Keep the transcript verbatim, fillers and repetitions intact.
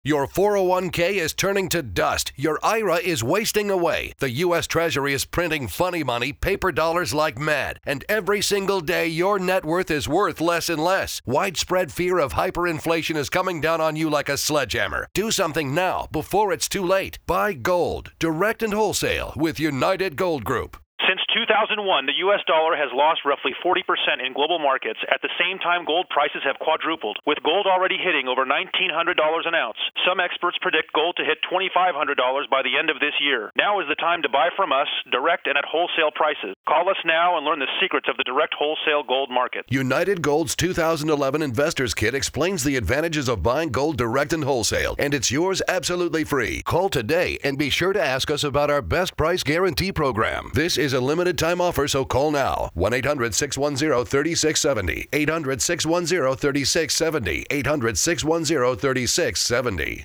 Your four oh one k is turning to dust. Your I R A is wasting away. The U S Treasury is printing funny money, paper dollars like mad. And every single day, your net worth is worth less and less. Widespread fear of hyperinflation is coming down on you like a sledgehammer. Do something now before it's too late. Buy gold, direct and wholesale with United Gold Group. Since two thousand one, the U S dollar has lost roughly forty percent in global markets. At the same time, gold prices have quadrupled, with gold already hitting over nineteen hundred dollars an ounce. Some experts predict gold to hit twenty-five hundred dollars by the end of this year. Now is the time to buy from us, direct and at wholesale prices. Call us now and learn the secrets of the direct wholesale gold market. United Gold's two thousand eleven Investors Kit explains the advantages of buying gold direct and wholesale, and it's yours absolutely free. Call today and be sure to ask us about our best price guarantee program. This is a limited time offer, so call now. one eight hundred six one zero three six seven zero. eight hundred six one zero three six seven zero. eight hundred six one zero three six seven zero.